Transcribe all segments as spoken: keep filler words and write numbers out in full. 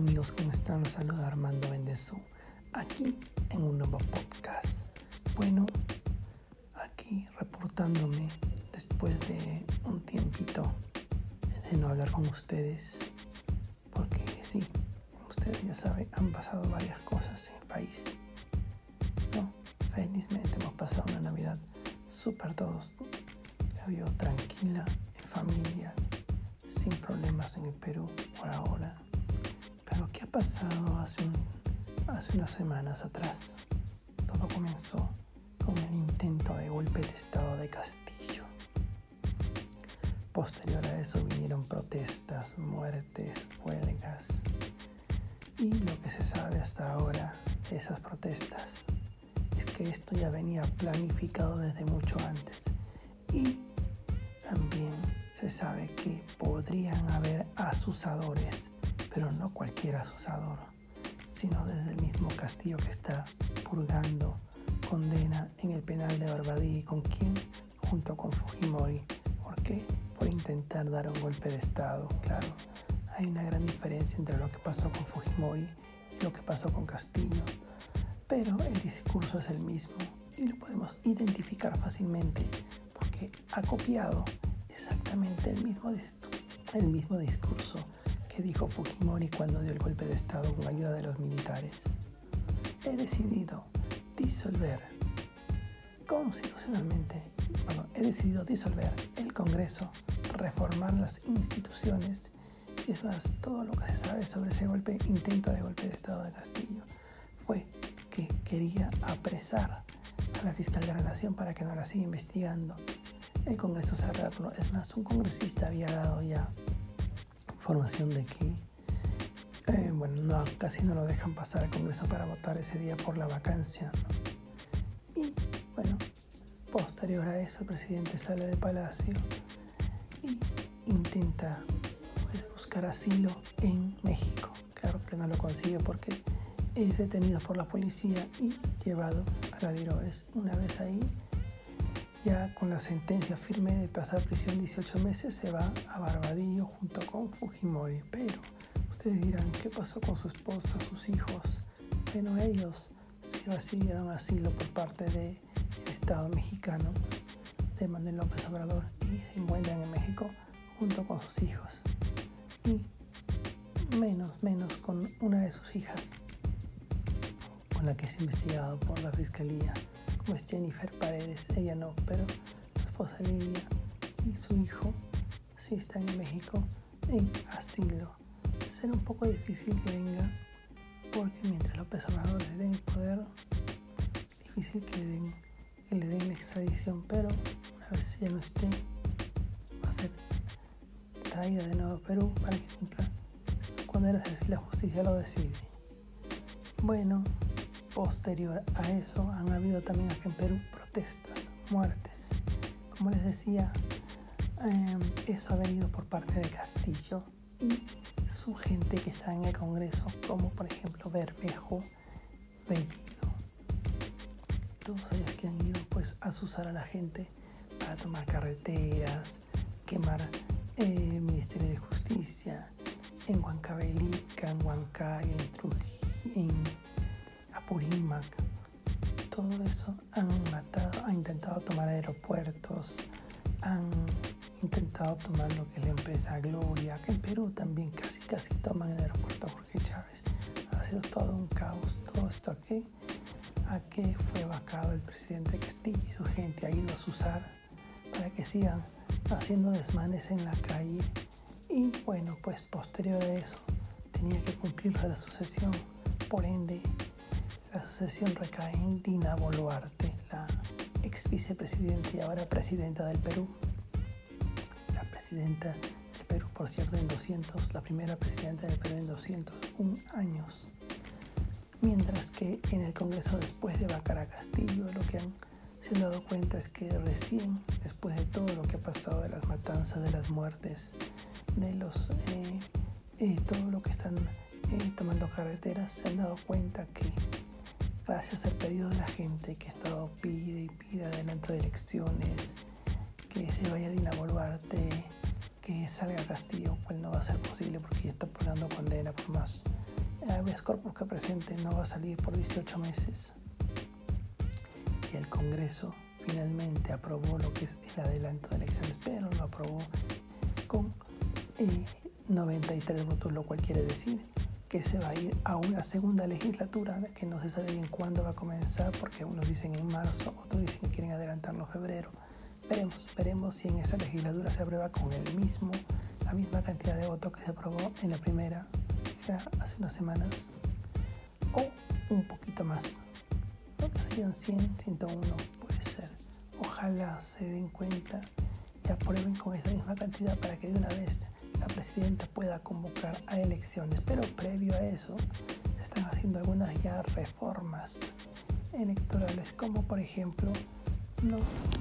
amigos? ¿Cómo están? Los saluda Armando Bendezu, aquí en un nuevo podcast. Bueno, aquí reportándome después de un tiempito de no hablar con ustedes, porque sí, como ustedes ya saben, han pasado varias cosas en el país. No, felizmente hemos pasado una Navidad súper todos, creo yo, tranquila, en familia, sin problemas en el Perú por ahora. Pero ¿qué ha pasado hace, un, hace unas semanas atrás? Todo comenzó con el intento de golpe de estado de Castillo. Posterior a eso vinieron protestas, muertes, huelgas. Y lo que se sabe hasta ahora de esas protestas es que esto ya venía planificado desde mucho antes. Y también se sabe que podrían haber asusadores, pero no cualquier asusador, sino desde el mismo Castillo que está purgando condena en el penal de Barbadillo. ¿Y con quién? Junto con Fujimori. ¿Por qué? Por intentar dar un golpe de estado. Claro, hay una gran diferencia entre lo que pasó con Fujimori y lo que pasó con Castillo, pero el discurso es el mismo y lo podemos identificar fácilmente porque ha copiado exactamente el mismo, el mismo discurso que dijo Fujimori cuando dio el golpe de estado con ayuda de los militares. He decidido disolver constitucionalmente, bueno, he decidido disolver el Congreso, reformar las instituciones. Y es más, todo lo que se sabe sobre ese golpe, intento de golpe de estado de Castillo, fue que quería apresar a la fiscal de la Nación para que no la siga investigando. El Congreso cerrarlo. Es más, un congresista había dado ya información de que eh, bueno, no, casi no lo dejan pasar al Congreso para votar ese día por la vacancia, ¿no? Y bueno, posterior a eso el presidente sale de Palacio y intenta pues, buscar asilo en México. Claro que no lo consigue porque es detenido por la policía y llevado a la Diroes. Una vez ahí, ya con la sentencia firme de pasar prisión dieciocho meses, se va a Barbadillo junto con Fujimori. Pero ustedes dirán, ¿qué pasó con su esposa, sus hijos? Bueno, ellos sí recibieron asilo por parte del Estado mexicano de Manuel López Obrador y se encuentran en México junto con sus hijos. Y menos, menos con una de sus hijas, con la que es investigado por la fiscalía, como es Jennifer Paredes. Ella no, pero su esposa Lidia y su hijo sí están en México en asilo. Será un poco difícil que venga, porque mientras López Obrador le den el poder, difícil que le den, que le den la extradición, pero una vez ya no esté, va a ser traída de nuevo a Perú para que cumpla su condena si la justicia lo decide. Bueno, posterior a eso han habido también aquí en Perú protestas, muertes. Como les decía, eh, eso ha venido por parte de Castillo y su gente que está en el Congreso, como por ejemplo Bermejo, Bellido. Todos ellos que han ido pues a asusar a la gente para tomar carreteras, quemar el eh, Ministerio de Justicia en Huancavelica, en Huancay, en Trujillo, en Apurímac. Todo eso han matado, han intentado tomar aeropuertos, han intentado tomar lo que es la empresa Gloria. Acá en Perú también casi casi toman el aeropuerto Jorge Chávez. Ha sido todo un caos. Todo esto aquí, a que fue vacado el presidente Castillo y su gente ha ido a usar para que sigan haciendo desmanes en la calle. Y bueno, pues posterior a eso tenía que cumplirse la sucesión. Por ende, la sucesión recae en Dina Boluarte, la ex vicepresidenta y ahora presidenta del Perú. La presidenta del Perú, por cierto, en doscientos, la primera presidenta del Perú en doscientos un años. Mientras que en el Congreso, después de vacar a Castillo, lo que han, se han dado cuenta es que recién, después de todo lo que ha pasado, de las matanzas, de las muertes, de los eh, eh, todo lo que están eh, tomando carreteras, se han dado cuenta que gracias al pedido de la gente que ha estado pide y pide adelanto de elecciones, que se vaya Dina Boluarte, que salga Castillo, cual no va a ser posible porque ya está pagando condena por más habeas corpus que presente no va a salir por dieciocho meses. Y el Congreso finalmente aprobó lo que es el adelanto de elecciones, pero lo aprobó con eh, noventa y tres votos, lo cual quiere decir que se va a ir a una segunda legislatura que no se sabe bien cuándo va a comenzar, porque unos dicen en marzo, otros dicen que quieren adelantarlo en febrero. Veremos, veremos si en esa legislatura se aprueba con el mismo, la misma cantidad de votos que se aprobó en la primera, o sea, hace unas semanas, o un poquito más. Creo que serían cien, ciento uno, puede ser. Ojalá se den cuenta y aprueben con esa misma cantidad para que de una vez la presidenta pueda convocar a elecciones. Pero previo a eso se están haciendo algunas ya reformas electorales, como por ejemplo no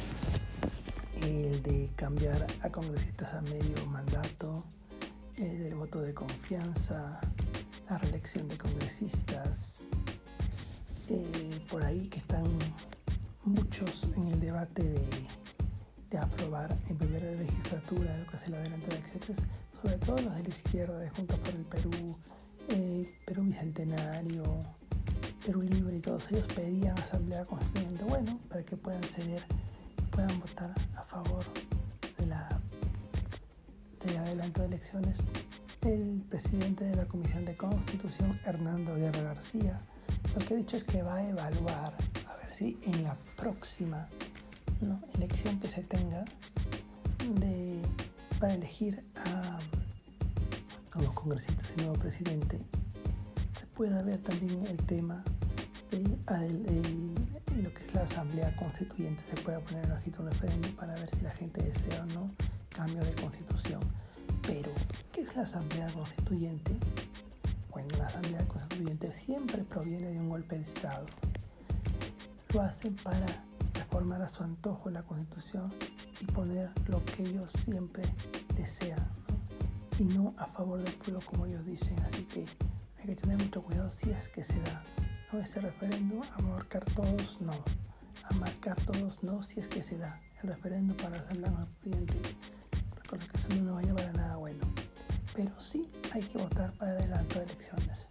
el de cambiar a congresistas a medio mandato, el del voto de confianza, la reelección de congresistas, eh, por ahí que están muchos en el debate de, de aprobar en primera legislatura lo que es el adelanto de elecciones, sobre todo los de la izquierda, de Juntos por el Perú, eh, Perú Bicentenario, Perú Libre, y todos ellos pedían asamblea constituyente, bueno, para que puedan ceder, puedan votar a favor de la del adelanto de elecciones. El presidente de la Comisión de Constitución, Hernando Guerra García, lo que ha dicho es que va a evaluar, a ver si en la próxima ¿no? elección que se tenga de, para elegir a nuevos congresistas y nuevo presidente, se pueda ver también el tema de, de, de, de lo que es la asamblea constituyente, se pueda poner en ojito un referéndum para ver si la gente desea o no cambio de constitución. Pero, ¿qué es la asamblea constituyente? Bueno, la asamblea constituyente siempre proviene de un golpe de Estado. Lo hacen para reformar a su antojo la Constitución y poner lo que ellos siempre desean, ¿no? Y no a favor del pueblo como ellos dicen. Así que hay que tener mucho cuidado si es que se da, ¿no? Ese referéndum a marcar todos, no. A marcar todos, no, si es que se da. El referéndum para la asamblea constituyente, recuerda que eso no va a llevar a nada bueno. Pero sí hay que votar para adelanto de elecciones.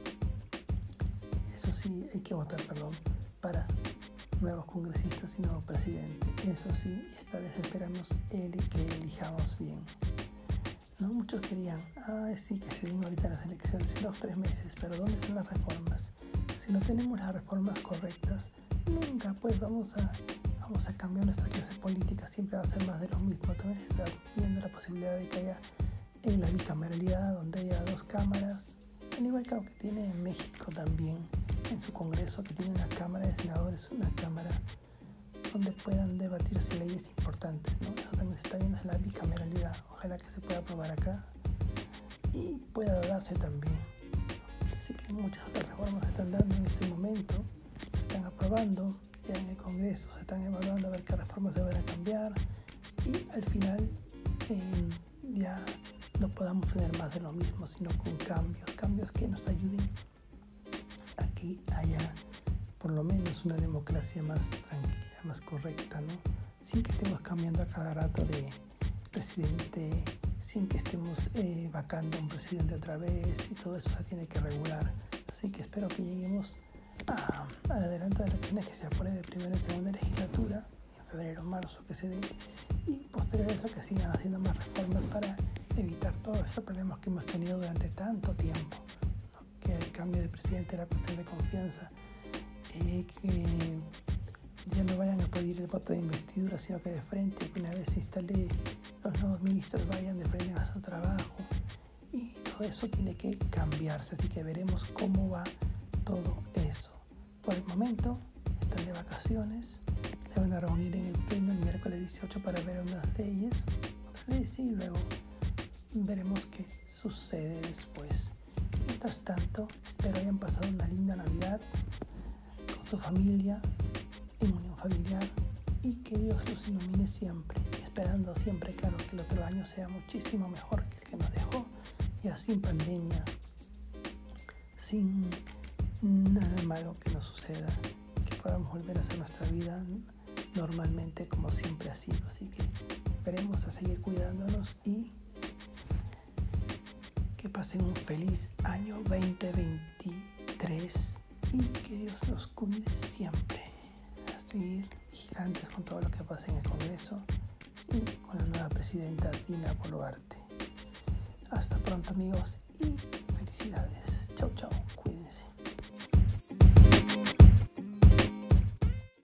Eso sí, hay que votar, perdón, para nuevos congresistas y nuevo presidente. Eso sí, esta vez esperamos el que elijamos bien. No muchos querían, ah, sí, que se den ahorita las elecciones en dos o tres meses, pero ¿dónde están las reformas? Si no tenemos las reformas correctas, nunca pues vamos a, vamos a cambiar nuestra clase política, siempre va a ser más de lo mismo. También se está viendo la posibilidad de que haya en la bicameralidad, donde haya dos cámaras, al igual que lo que tiene en México también, en su Congreso, que tiene una Cámara de Senadores, una Cámara donde puedan debatirse leyes importantes, ¿no? Eso también se está viendo en la bicameralidad. Ojalá que se pueda aprobar acá y pueda darse también. Así que muchas otras reformas se están dando en este momento, se están aprobando ya en el Congreso, se están evaluando a ver qué reformas se van a cambiar y al final eh, ya no podamos tener más de lo mismo, sino con cambios, cambios que nos ayuden a que haya por lo menos una democracia más tranquila, más correcta, ¿no? Sin que estemos cambiando a cada rato de presidente, sin que estemos eh, vacando un presidente otra vez, y todo eso se tiene que regular. Así que espero que lleguemos a, a adelanto de elecciones, que se apruebe primera y segunda legislatura, en febrero o marzo que se dé, y posterior a eso que sigan haciendo más reformas para evitar todos estos problemas que hemos tenido durante tanto tiempo, ¿no? Que el cambio de presidente, la cuestión de confianza, eh, que ya no vayan a pedir el voto de investidura, sino que de frente, que una vez se instale, los nuevos ministros vayan de frente a su trabajo, y todo eso tiene que cambiarse. Así que veremos cómo va todo eso. Por el momento están de vacaciones, se van a reunir en el pleno el miércoles dieciocho para ver unas leyes, otras leyes, y luego veremos qué sucede después. Mientras tanto, espero hayan pasado una linda Navidad con su familia, en unión familiar, y que Dios los ilumine siempre, esperando siempre, claro, que el otro año sea muchísimo mejor que el que nos dejó, ya sin pandemia, sin nada malo que nos suceda, que podamos volver a hacer nuestra vida normalmente como siempre ha sido. Así que esperemos a seguir cuidándonos y que pasen un feliz año veinte veinte. uniré siempre a seguir vigilantes con todo lo que pasa en el Congreso y con la nueva presidenta Dina Boluarte. Hasta pronto, amigos, y felicidades. Chau, chau. Cuídense.